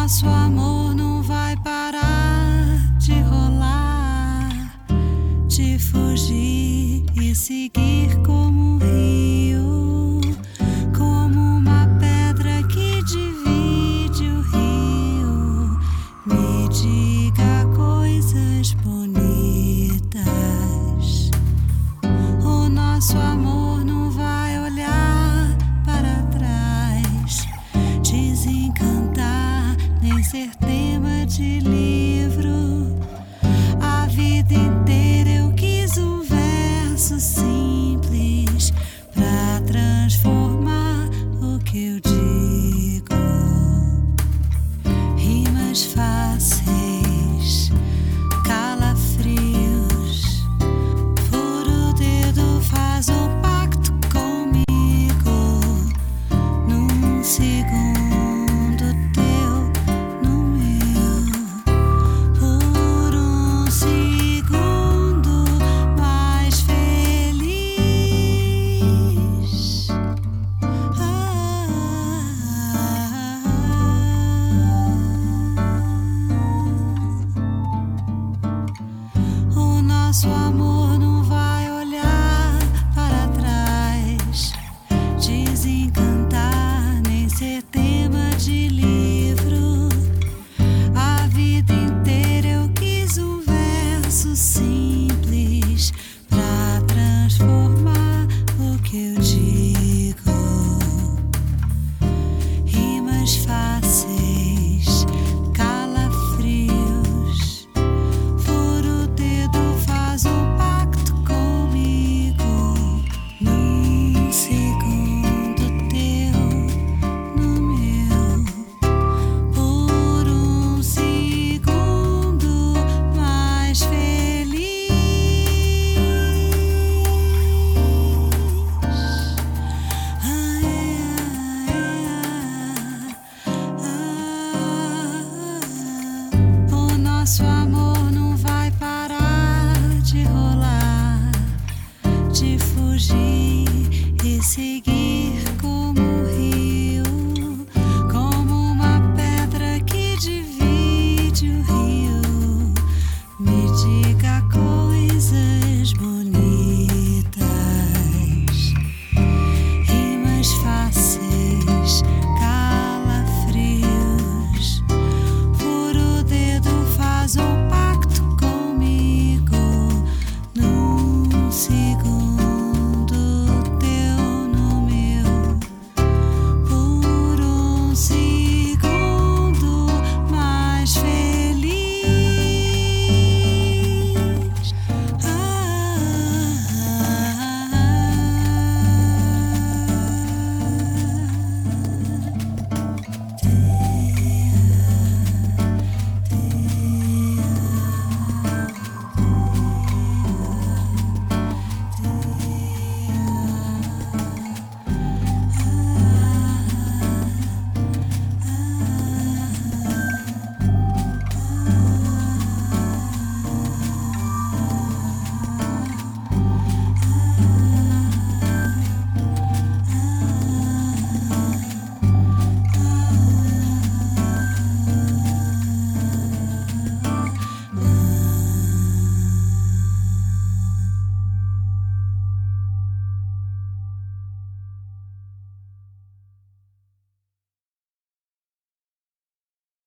nosso amor não vai parar de rolar, de fugir e seguir como um rio, como uma pedra que divide o rio. Me diga coisas bonitas. O nosso amor não vai olhar para trás, desencantar, nem ser tema de livro. A vida inteira eu quis um verso simples pra transformar o que eu digo. Rimas fáceis, calafrios. Fura o dedo, faz um pacto comigo. Num segundo teu, no meu. Por um segundo mais feliz. O nosso amor não vai olhar para trás, desencantar, nem ser tema de livro. A vida inteira eu quis um verso simples pra transformar o que eu digo. Rimas fáceis, calafrios. Fura o dedo, faz um pacto comigo. Num segundo teu, no meu. Por um segundo mais feliz. O nosso amor não vai parar de rolar, de fugir e seguir.